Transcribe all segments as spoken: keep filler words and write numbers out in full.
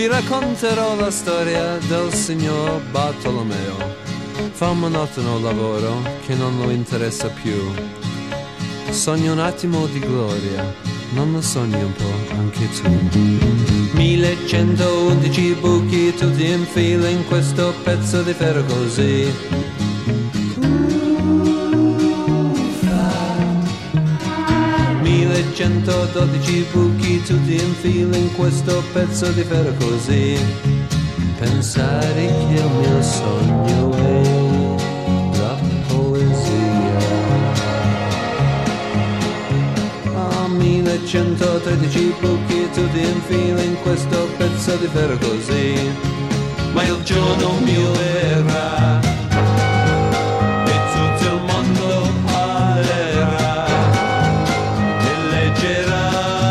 Vi racconterò la storia del signor Bartolomeo. Fa un monotono lavoro che non lo interessa più. Sogna un attimo di gloria, non lo sogni un po' anche tu? millecentoundici buchi tutti in fila in questo pezzo di ferro così. millecentododici buchi tutti in fila in questo pezzo di ferro così. Pensare che il mio sogno è la poesia. Ah, millecentotredici buchi tutti in fila in questo pezzo di ferro così. Ma il giorno mio verrà e tutto il mondo parlerà e leggerà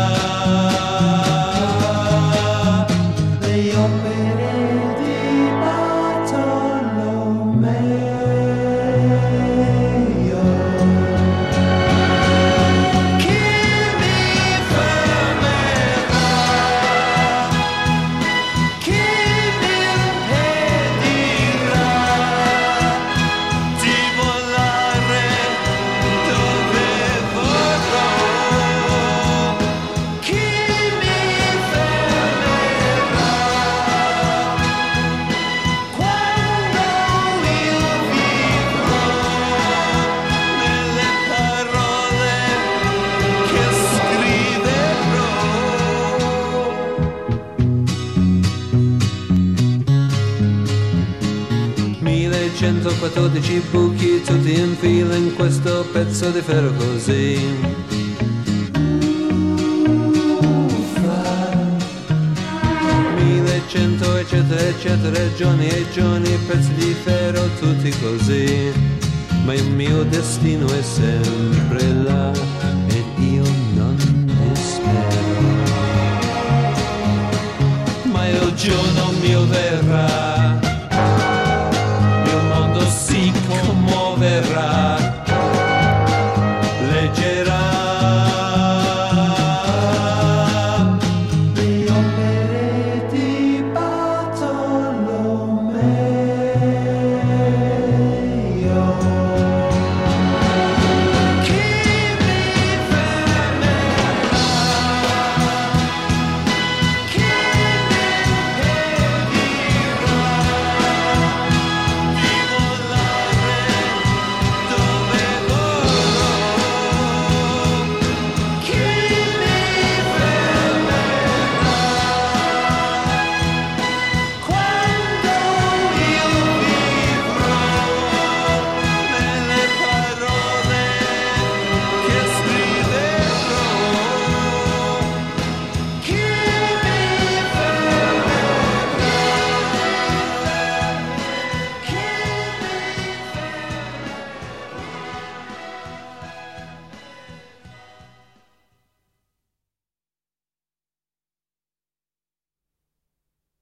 le opere di Bartolomeo. Chi mi fermerà? Chi mi impedirà di volare dove vorrò? Chi mi fermerà quando io vivrò nelle parole che scriverò? millecentoquattordici buchi tutti in fila in questo pezzo di ferro così. millecento eccetera eccetera, giorni e giorni, pezzi di ferro tutti così. Ma il mio destino è sempre là.